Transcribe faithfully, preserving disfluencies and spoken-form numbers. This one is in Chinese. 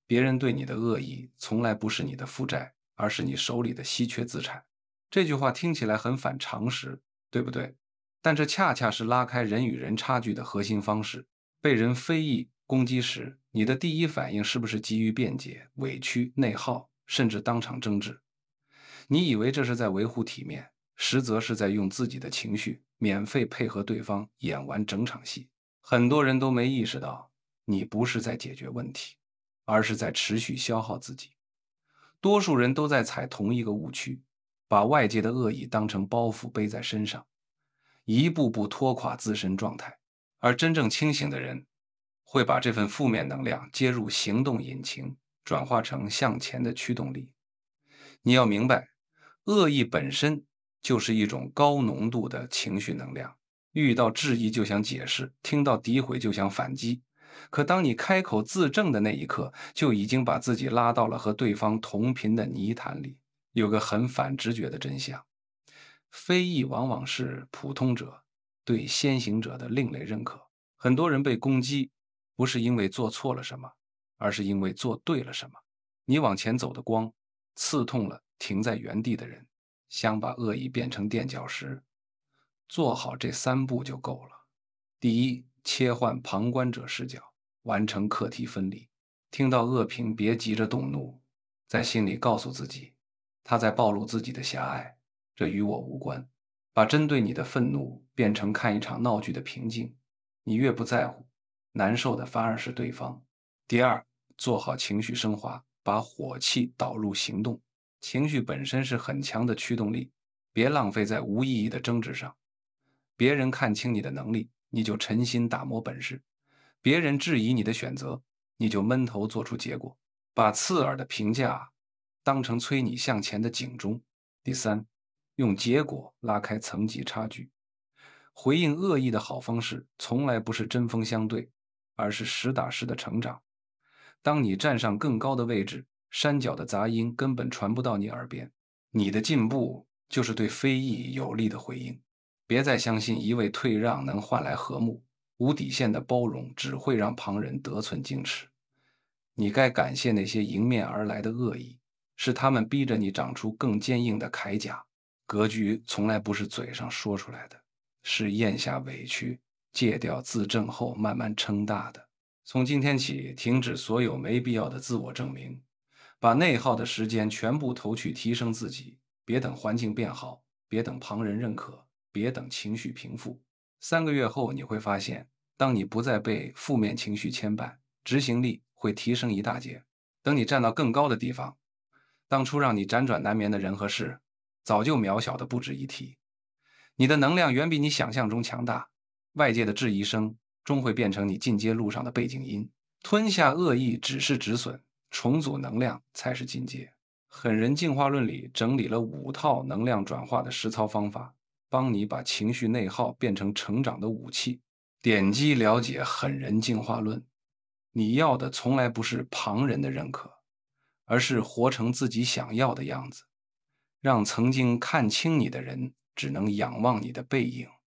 别人对你的恶意从来不是你的负债，而是你手里的稀缺资产。这句话听起来很反常识，对不对？但这恰恰是拉开人与人差距的核心方式。被人非议攻击时，你的第一反应是不是急于辩解、委屈、内耗，甚至当场争执？你以为这是在维护体面，实则是在用自己的情绪免费配合对方演完整场戏。很多人都没意识到，你不是在解决问题，而是在持续消耗自己。多数人都在踩同一个误区，把外界的恶意当成包袱背在身上，一步步拖垮自身状态。而真正清醒的人，会把这份负面能量接入行动引擎，转化成向前的驱动力。你要明白，恶意本身就是一种高浓度的情绪能量，遇到质疑就想解释，听到诋毁就想反击。可当你开口自证的那一刻，就已经把自己拉到了和对方同频的泥潭里。有个很反直觉的真相：非议往往是普通者对先行者的另类认可。很多人被攻击，不是因为做错了什么，而是因为做对了什么。你往前走的光，刺痛了停在原地的人。想把恶意变成垫脚石，做好这三步就够了。第一，切换旁观者视角，完成课题分离。听到恶评，别急着动怒，在心里告诉自己，他在暴露自己的狭隘，这与我无关。把针对你的愤怒变成看一场闹剧的平静，你越不在乎，难受的反而是对方。第二，做好情绪升华，把火气导入行动。情绪本身是很强的驱动力，别浪费在无意义的争执上。别人看清你的能力，你就沉心打磨本事；别人质疑你的选择，你就闷头做出结果。把刺耳的评价当成催你向前的警钟。第三，用结果拉开层级差距。回应恶意的好方式，从来不是针锋相对，而是实打实的成长。当你站上更高的位置，山脚的杂音根本传不到你耳边。你的进步就是对非议有力的回应。别再相信一味退让能换来和睦，无底线的包容只会让旁人得寸进尺。你该感谢那些迎面而来的恶意，是他们逼着你长出更坚硬的铠甲。格局从来不是嘴上说出来的，是咽下委屈，戒掉自证后慢慢撑大的。从今天起，停止所有没必要的自我证明，把内耗的时间全部投去提升自己。别等环境变好，别等旁人认可，别等情绪平复。三个月后，你会发现，当你不再被负面情绪牵绊，执行力会提升一大截。等你站到更高的地方，当初让你辗转难眠的人和事，早就渺小的不值一提。你的能量远比你想象中强大，外界的质疑声终会变成你进阶路上的背景音。吞下恶意只是止损，重组能量才是进阶。狠人进化论里整理了五套能量转化的实操方法，帮你把情绪内耗变成成长的武器。点击了解狠人进化论，你要的从来不是旁人的认可，而是活成自己想要的样子，让曾经看清你的人只能仰望你的背影。